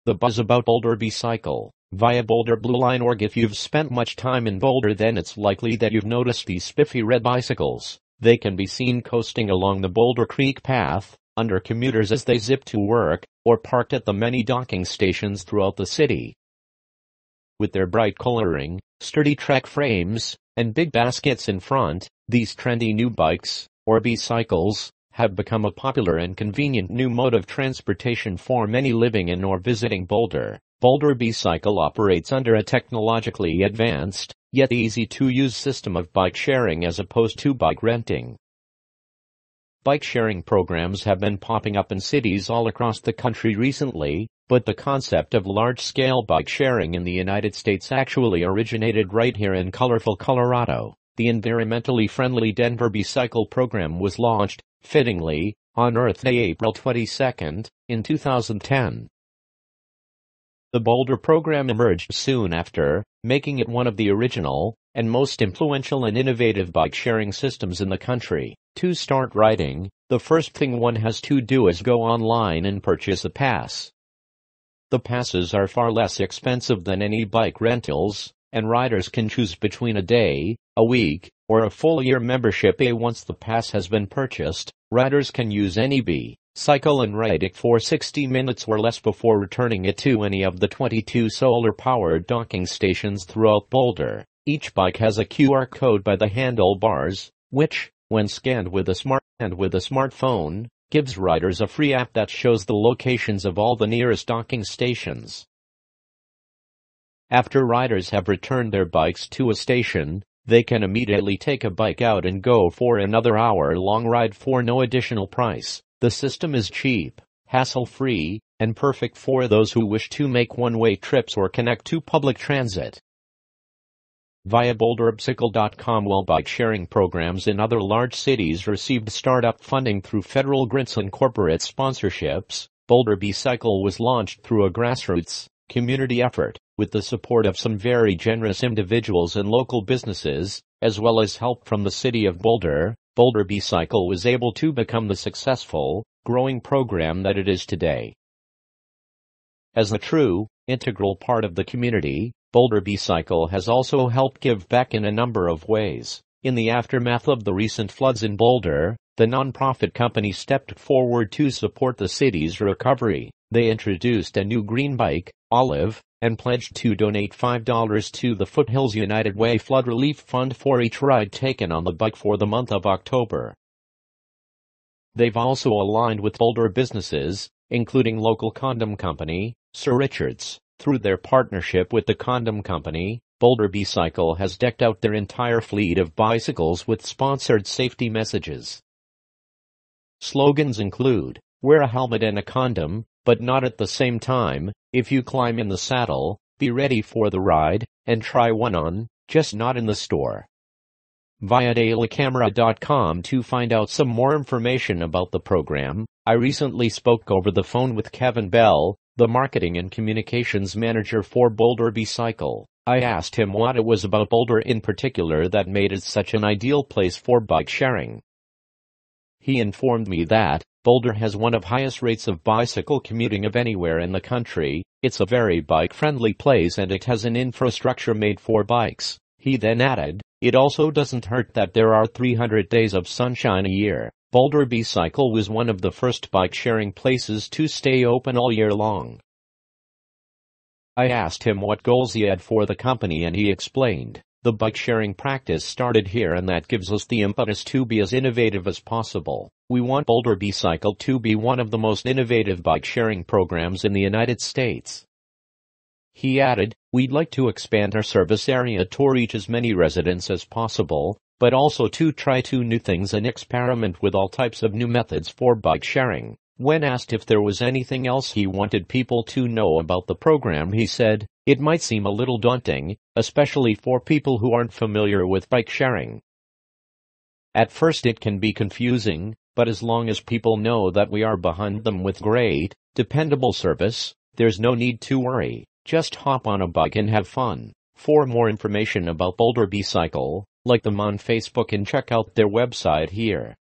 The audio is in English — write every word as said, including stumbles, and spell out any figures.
The buzz about Boulder Bicycle, via Boulder Blue Line org. If you've spent much time in Boulder, then it's likely that you've noticed these spiffy red bicycles. They can be seen coasting along the Boulder Creek path, under commuters as they zip to work, or parked at the many docking stations throughout the city. With their bright coloring, sturdy track frames, and big baskets in front, these trendy new bikes, or bicycles, have become a popular and convenient new mode of transportation for many living in or visiting Boulder. Boulder Bicycle operates under a technologically advanced, yet easy-to-use system of bike sharing as opposed to bike renting. Bike sharing programs have been popping up in cities all across the country recently, but the concept of large-scale bike sharing in the United States actually originated right here in colorful Colorado. The environmentally friendly Denver Bicycle program was launched, fittingly, on Earth Day, April twenty-second, in two thousand ten. The Boulder program emerged soon after, making it one of the original and most influential and innovative bike-sharing systems in the country. To start riding, the first thing one has to do is go online and purchase a pass. The passes are far less expensive than any bike rentals, and riders can choose between a day, a week, or a full year membership. Once the pass has been purchased, riders can use any bicycle and ride it for sixty minutes or less before returning it to any of the twenty-two solar-powered docking stations throughout Boulder. Each bike has a Q R code by the handlebars, which, when scanned with a smart and with a smartphone, gives riders a free app that shows the locations of all the nearest docking stations. After riders have returned their bikes to a station, they can immediately take a bike out and go for another hour-long ride for no additional price. The system is cheap, hassle-free, and perfect for those who wish to make one-way trips or connect to public transit. Via Boulder Bicycle dot com, while bike-sharing programs in other large cities received startup funding through federal grants and corporate sponsorships, Boulder Bicycle was launched through a grassroots, community effort, with the support of some very generous individuals and local businesses, as well as help from the city of Boulder. Boulder Bicycle was able to become the successful, growing program that it is today. As a true, integral part of the community, Boulder Bicycle has also helped give back in a number of ways. In the aftermath of the recent floods in Boulder, the nonprofit company stepped forward to support the city's recovery. They introduced a new green bike, Olive, and pledged to donate five dollars to the Foothills United Way Flood Relief Fund for each ride taken on the bike for the month of October. They've also aligned with Boulder businesses, including local condom company, Sir Richard's. Through their partnership with the condom company, Boulder Bicycle has decked out their entire fleet of bicycles with sponsored safety messages. Slogans include, "Wear a helmet and a condom, but not at the same time. If you climb in the saddle, be ready for the ride, and try one on, just not in the store." Via daily camera dot com to find out some more information about the program, I recently spoke over the phone with Kevin Bell, the marketing and communications manager for Boulder Bicycle. I asked him what it was about Boulder in particular that made it such an ideal place for bike sharing. He informed me that Boulder has one of the highest rates of bicycle commuting of anywhere in the country. It's a very bike-friendly place and it has an infrastructure made for bikes. He then added, it also doesn't hurt that there are three hundred days of sunshine a year. Boulder Bicycle was one of the first bike-sharing places to stay open all year long. I asked him what goals he had for the company and he explained, the bike-sharing practice started here and that gives us the impetus to be as innovative as possible. We want Boulder Bicycle to be one of the most innovative bike-sharing programs in the United States. He added, we'd like to expand our service area to reach as many residents as possible, but also to try two new things and experiment with all types of new methods for bike sharing. When asked if there was anything else he wanted people to know about the program, he said, it might seem a little daunting, especially for people who aren't familiar with bike sharing. At first it can be confusing, but as long as people know that we are behind them with great, dependable service, there's no need to worry. Just hop on a bike and have fun. For more information about Boulder Bicycle, like them on Facebook and check out their website here.